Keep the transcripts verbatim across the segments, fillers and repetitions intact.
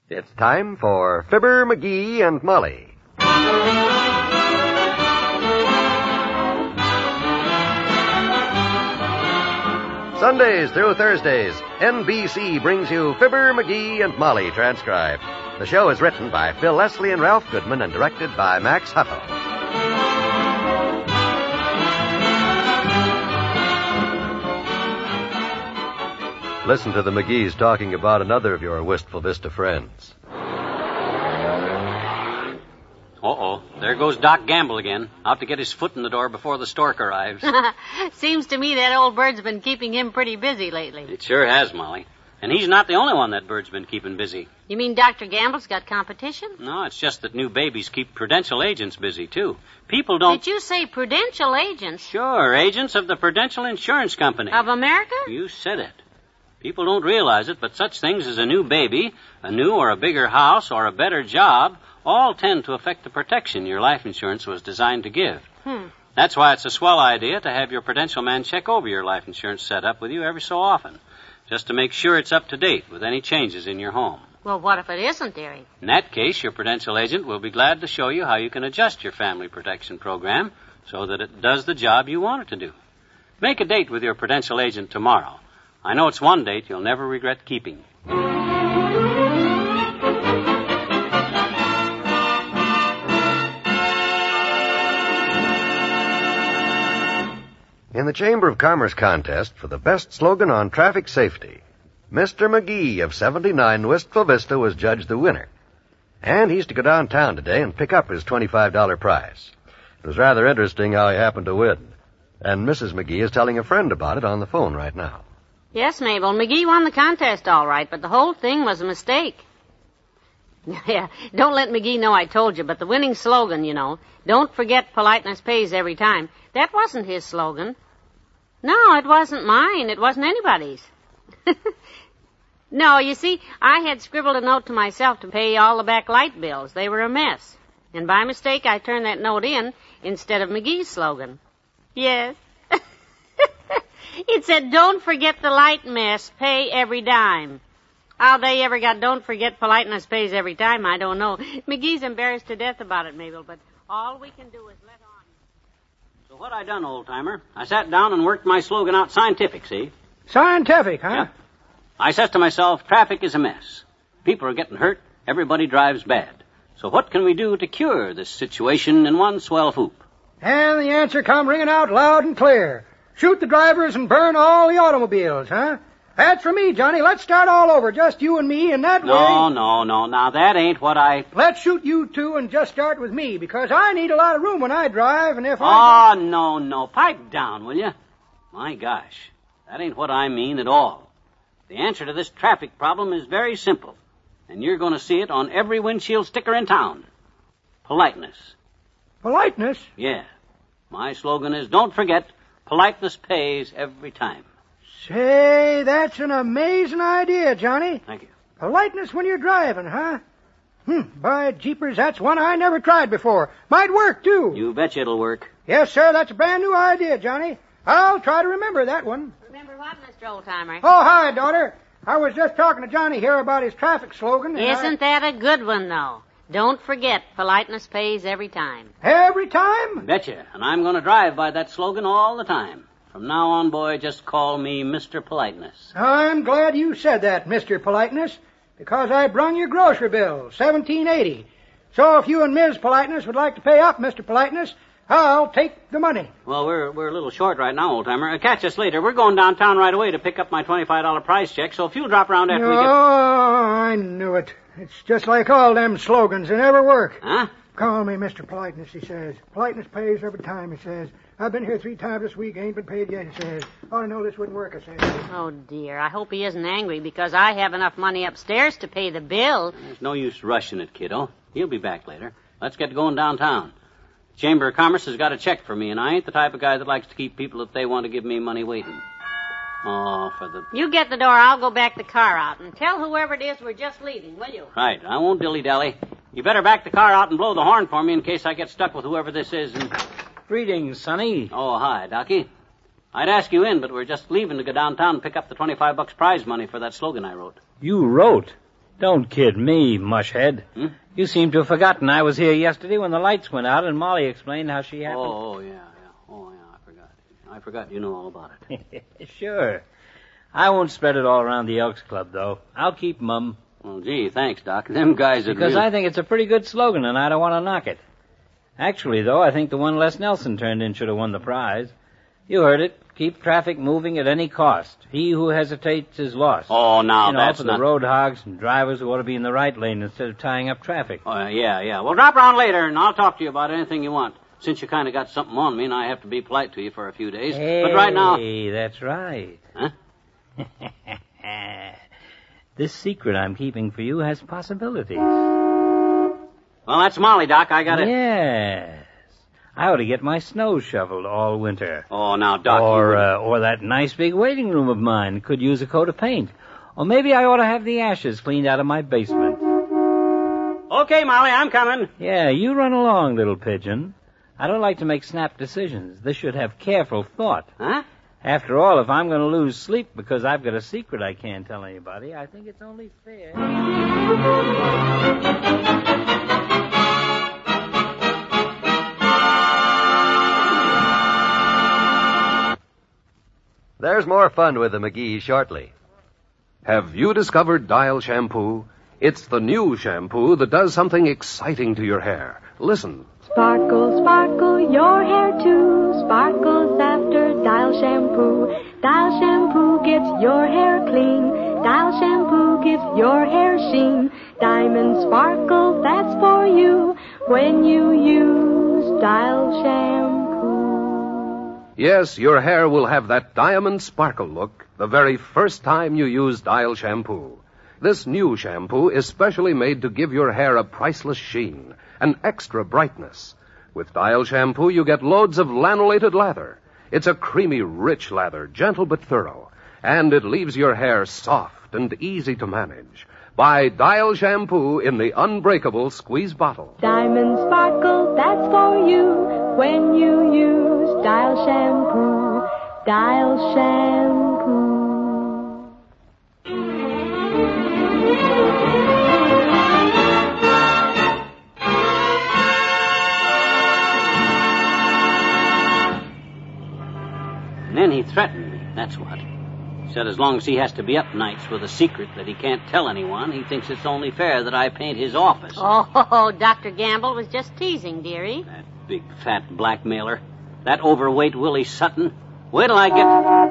It's time for Fibber, McGee, and Molly. Sundays through Thursdays, N B C brings you Fibber, McGee, and Molly transcribed. The show is written by Phil Leslie and Ralph Goodman and directed by Max Hutto. Listen to the McGees talking about another of your Wistful Vista friends. Uh-oh. There goes Doc Gamble again, out to get his foot in the door before the stork arrives. Seems to me that old bird's been keeping him pretty busy lately. It sure has, Molly. And he's not the only one that bird's been keeping busy. You mean Doctor Gamble's got competition? No, it's just that new babies keep Prudential agents busy, too. People don't... Did you say Prudential agents? Sure, agents of the Prudential Insurance Company. Of America? You said it. People don't realize it, but such things as a new baby, a new or a bigger house, or a better job all tend to affect the protection your life insurance was designed to give. Hmm. That's why it's a swell idea to have your Prudential man check over your life insurance setup with you every so often, just to make sure it's up to date with any changes in your home. Well, what if it isn't, dearie? In that case, your Prudential agent will be glad to show you how you can adjust your family protection program so that it does the job you want it to do. Make a date with your Prudential agent tomorrow. I know it's one date you'll never regret keeping. In the Chamber of Commerce contest for the best slogan on traffic safety, Mister McGee of seventy-nine Wistful Vista was judged the winner. And he's to go downtown today and pick up his twenty-five dollars prize. It was rather interesting how he happened to win. And Missus McGee is telling a friend about it on the phone right now. Yes, Mabel, McGee won the contest all right, but the whole thing was a mistake. Yeah, don't let McGee know I told you, but the winning slogan, you know, don't forget politeness pays every time, that wasn't his slogan. No, it wasn't mine. It wasn't anybody's. No, you see, I had scribbled a note to myself to pay all the back light bills. They were a mess. And by mistake, I turned that note in instead of McGee's slogan. Yes. It said, don't forget the light mess, pay every dime. How they ever got don't forget politeness pays every time, I don't know. McGee's embarrassed to death about it, Mabel, but all we can do is let on. So what I done, old-timer, I sat down and worked my slogan out scientific, see? Scientific, huh? Yeah. I says to myself, traffic is a mess. People are getting hurt. Everybody drives bad. So what can we do to cure this situation in one swell whoop? And the answer come ringing out loud and clear. Shoot the drivers and burn all the automobiles, huh? That's for me, Johnny. Let's start all over, just you and me, and that no, way... No, no, no. Now, that ain't what I... Let's shoot you two and just start with me, because I need a lot of room when I drive, and if oh, I... Oh, no, no. Pipe down, will you? My gosh, that ain't what I mean at all. The answer to this traffic problem is very simple, and you're going to see it on every windshield sticker in town. Politeness. Politeness? Yeah. My slogan is, don't forget, politeness pays every time. Say, that's an amazing idea, Johnny. Thank you. Politeness when you're driving, huh? Hmm, by jeepers, that's one I never tried before. Might work, too. You betcha it'll work. Yes, sir, that's a brand new idea, Johnny. I'll try to remember that one. Remember what, Mister Oldtimer? Oh, hi, daughter. I was just talking to Johnny here about his traffic slogan. Isn't I... that a good one, though? Don't forget, politeness pays every time. Every time? Betcha, and I'm going to drive by that slogan all the time. From now on, boy, just call me Mister Politeness. I'm glad you said that, Mister Politeness, because I brung your grocery bill, seventeen eighty. So if you and Miz Politeness would like to pay up, Mister Politeness, I'll take the money. Well, we're we're a little short right now, old-timer. Uh, catch us later. We're going downtown right away to pick up my twenty-five dollars prize check, so if you'll drop around after oh, we get... Oh, I knew it. It's just like all them slogans. They never work. Huh? Call me Mister Politeness, he says. Politeness pays every time, he says. I've been here three times this week, ain't been paid yet, he says. Ought to know this wouldn't work, I says. Oh, dear. I hope he isn't angry because I have enough money upstairs to pay the bill. There's no use rushing it, kiddo. He'll be back later. Let's get going downtown. The Chamber of Commerce has got a check for me, and I ain't the type of guy that likes to keep people if they want to give me money waiting. Oh, for the... You get the door, I'll go back the car out, and tell whoever it is we're just leaving, will you? Right, I won't dilly-dally. You better back the car out and blow the horn for me in case I get stuck with whoever this is and... Greetings, Sonny. Oh, hi, Docky. I'd ask you in, but we're just leaving to go downtown and pick up the twenty-five bucks prize money for that slogan I wrote. You wrote? Don't kid me, mushhead. Hmm? You seem to have forgotten I was here yesterday when the lights went out and Molly explained how she happened. Oh, oh, yeah, yeah. Oh, yeah, I forgot. I forgot you know all about it. Sure. I won't spread it all around the Elks Club, though. I'll keep mum. Well, gee, thanks, Doc. Them guys are Because really... I think it's a pretty good slogan, and I don't want to knock it. Actually, though, I think the one Les Nelson turned in should have won the prize. You heard it. Keep traffic moving at any cost. He who hesitates is lost. Oh, now you know, that's for not... the road hogs and drivers who ought to be in the right lane instead of tying up traffic. Oh, yeah, yeah. Well, drop around later, and I'll talk to you about anything you want. Since you kind of got something on me, and I have to be polite to you for a few days. Hey, but right now... Hey, that's right. Huh? This secret I'm keeping for you has possibilities. Well, that's Molly, Doc. I got it. Yes. I ought to get my snow shoveled all winter. Oh, now, Doc... Or, you... uh, or that nice big waiting room of mine could use a coat of paint. Or maybe I ought to have the ashes cleaned out of my basement. Okay, Molly, I'm coming. Yeah, you run along, little pigeon. I don't like to make snap decisions. This should have careful thought. Huh? After all, if I'm going to lose sleep because I've got a secret I can't tell anybody, I think it's only fair. There's more fun with the McGees shortly. Have you discovered Dial Shampoo? It's the new shampoo that does something exciting to your hair. Listen. Sparkle, sparkle, your hair too sparkles after Dial Shampoo. Dial Shampoo gets your hair clean. Dial Shampoo gives your hair sheen. Diamond sparkle, that's for you when you use Dial Shampoo. Yes, your hair will have that diamond sparkle look the very first time you use Dial Shampoo. This new shampoo is specially made to give your hair a priceless sheen, an extra brightness. With Dial Shampoo, you get loads of lanolated lather. It's a creamy, rich lather, gentle but thorough, and it leaves your hair soft and easy to manage. Buy Dial Shampoo in the unbreakable squeeze bottle. Diamond sparkle, that's for you when you use Dial Shampoo. Dial Shampoo. And then he threatened me, that's what. He said as long as he has to be up nights with a secret that he can't tell anyone, he thinks it's only fair that I paint his office. Oh, Doctor Gamble was just teasing, dearie. That big fat blackmailer. That overweight Willie Sutton. Wait till I get...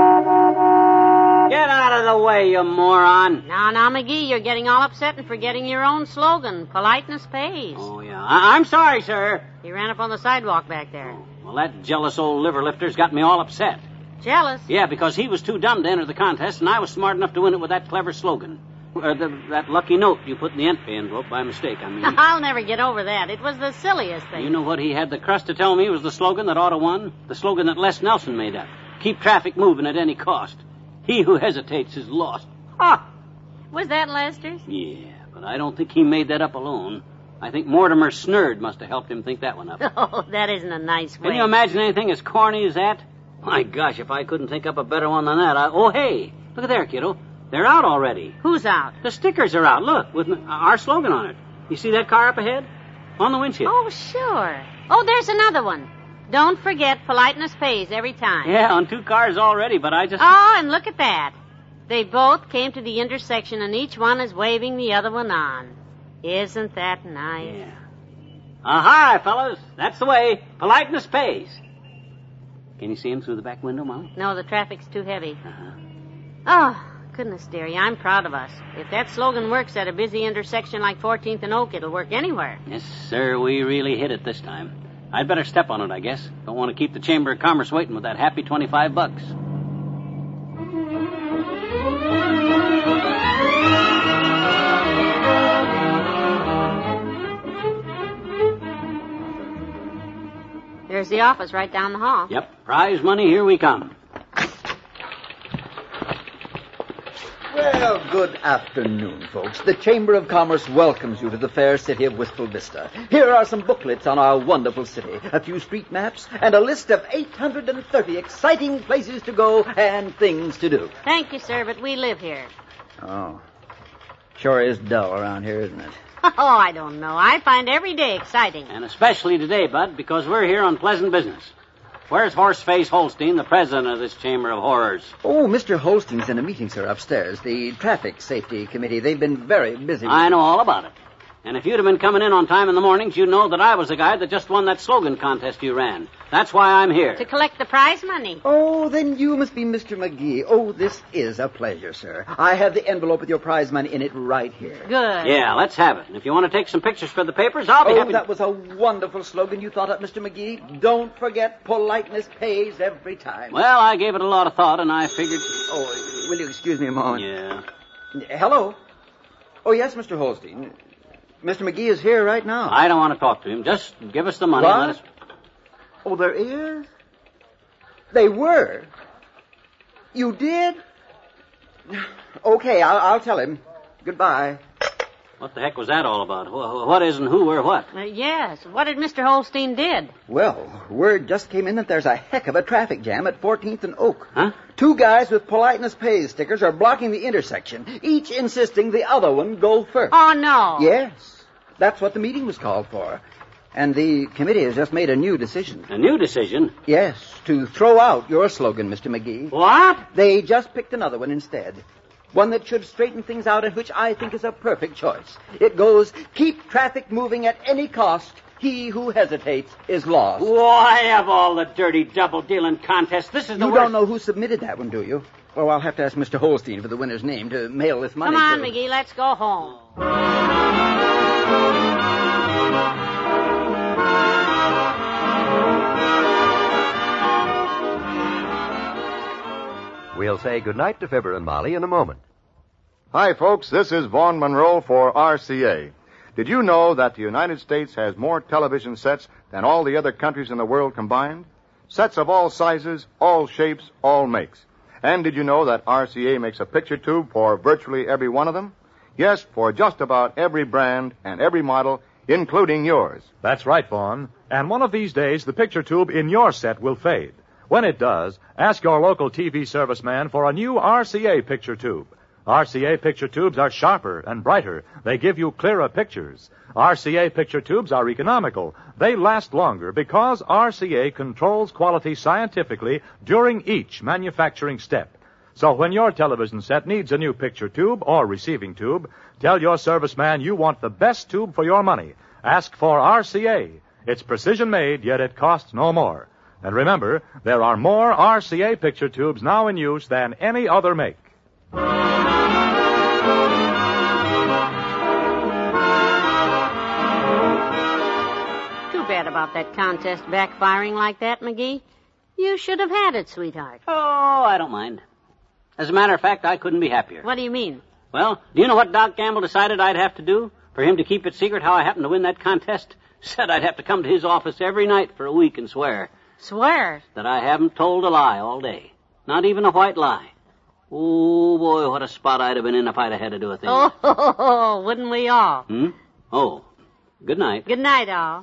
Get out of the way, you moron. Now, now, McGee, you're getting all upset and forgetting your own slogan, politeness pays. Oh, yeah. I- I'm sorry, sir. He ran up on the sidewalk back there. Oh, well, that jealous old liver lifter's got me all upset. Jealous? Yeah, because he was too dumb to enter the contest, and I was smart enough to win it with that clever slogan. Uh, the, that lucky note you put in the entry envelope by mistake, I mean. I'll never get over that. It was the silliest thing. You know what he had the crust to tell me was the slogan that ought to won? The slogan that Les Nelson made up. Keep traffic moving at any cost. He who hesitates is lost. Ha! Was that Lester's? Yeah, but I don't think he made that up alone. I think Mortimer Snurd must have helped him think that one up. Oh, that isn't a nice way. Can you imagine anything as corny as that? My gosh, if I couldn't think up a better one than that, I... Oh, hey, look at there, kiddo. They're out already. Who's out? The stickers are out, look, with our slogan on it. You see that car up ahead? On the windshield. Oh, sure. Oh, there's another one. Don't forget, politeness pays every time. Yeah, on two cars already, but I just... Oh, and look at that. They both came to the intersection, and each one is waving the other one on. Isn't that nice? Yeah. Uh, hi, fellas. That's the way. Politeness pays. Can you see him through the back window, Mom? No, the traffic's too heavy. Uh-huh. Oh, goodness, dearie, I'm proud of us. If that slogan works at a busy intersection like fourteenth and Oak, it'll work anywhere. Yes, sir, we really hit it this time. I'd better step on it, I guess. Don't want to keep the Chamber of Commerce waiting with that happy twenty-five bucks. There's the office right down the hall. Yep, prize money, here we come. Well, good afternoon, folks. The Chamber of Commerce welcomes you to the fair city of Wistful Vista. Here are some booklets on our wonderful city, a few street maps, and a list of eight hundred thirty exciting places to go and things to do. Thank you, sir, but we live here. Oh. Sure is dull around here, isn't it? Oh, I don't know. I find every day exciting. And especially today, Bud, because we're here on pleasant business. Where's Horseface Holstein, the president of this Chamber of Horrors? Oh, Mister Holstein's in a meeting, sir, upstairs. The Traffic Safety Committee. They've been very busy. With I know all about it. And if you'd have been coming in on time in the mornings, you'd know that I was the guy that just won that slogan contest you ran. That's why I'm here. To collect the prize money. Oh, then you must be Mister McGee. Oh, this is a pleasure, sir. I have the envelope with your prize money in it right here. Good. Yeah, let's have it. And if you want to take some pictures for the papers, I'll be oh, happy. that was a wonderful slogan you thought up, Mister McGee. Don't forget, politeness pays every time. Well, I gave it a lot of thought, and I figured... Oh, will you excuse me a moment? Yeah. Hello? Oh, yes, Mister Holstein. Mister McGee is here right now. I don't want to talk to him. Just give us the money What? and let us... Oh, there is? They were? You did? Okay, I'll, I'll tell him. Goodbye. What the heck was that all about? Wh- What is and who or what? Uh, yes. What did Mister Holstein did? Well, word just came in that there's a heck of a traffic jam at fourteenth and Oak. Huh? Two guys with politeness pays stickers are blocking the intersection, each insisting the other one go first. Oh, no. Yes, that's what the meeting was called for. And the committee has just made a new decision. A new decision? Yes, to throw out your slogan, Mister McGee. What? They just picked another one instead. One that should straighten things out and which I think is a perfect choice. It goes, keep traffic moving at any cost. He who hesitates is lost. Why, of all the dirty double-dealing contests, this is the You worst... don't know who submitted that one, do you? Well, I'll have to ask Mister Holstein for the winner's name to mail this money Come on, to. McGee, let's go home. We'll say goodnight to Fibber and Molly in a moment. Hi, folks. This is Vaughn Monroe for R C A. Did you know that the United States has more television sets than all the other countries in the world combined? Sets of all sizes, all shapes, all makes. And did you know that R C A makes a picture tube for virtually every one of them? Yes, for just about every brand and every model, including yours. That's right, Vaughn. And one of these days, the picture tube in your set will fade. When it does, ask your local T V serviceman for a new R C A picture tube. R C A picture tubes are sharper and brighter. They give you clearer pictures. R C A picture tubes are economical. They last longer because R C A controls quality scientifically during each manufacturing step. So when your television set needs a new picture tube or receiving tube, tell your serviceman you want the best tube for your money. Ask for R C A. It's precision made, yet it costs no more. And remember, there are more R C A picture tubes now in use than any other make. Too bad about that contest backfiring like that, McGee. You should have had it, sweetheart. Oh, I don't mind. As a matter of fact, I couldn't be happier. What do you mean? Well, do you know what Doc Gamble decided I'd have to do for him to keep it secret how I happened to win that contest? Said I'd have to come to his office every night for a week and swear. Swear? That I haven't told a lie all day. Not even a white lie. Oh, boy, what a spot I'd have been in if I'd have had to do a thing. Oh, ho, ho, ho, wouldn't we all? Hmm? Oh, good night. Good night, all.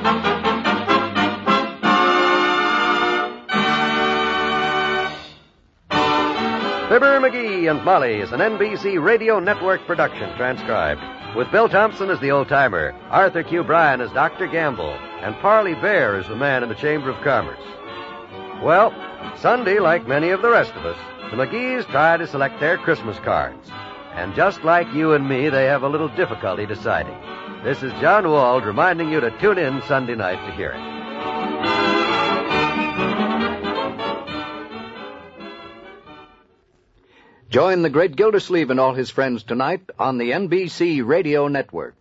Fibber, McGee, and Molly is an N B C Radio Network production transcribed. With Bill Thompson as the old-timer, Arthur Q. Bryan as Doctor Gamble, and Parley Bear as the man in the Chamber of Commerce. Well, Sunday, like many of the rest of us, the McGees try to select their Christmas cards. And just like you and me, they have a little difficulty deciding. This is John Wald reminding you to tune in Sunday night to hear it. Join the great Gildersleeve and all his friends tonight on the N B C Radio Network.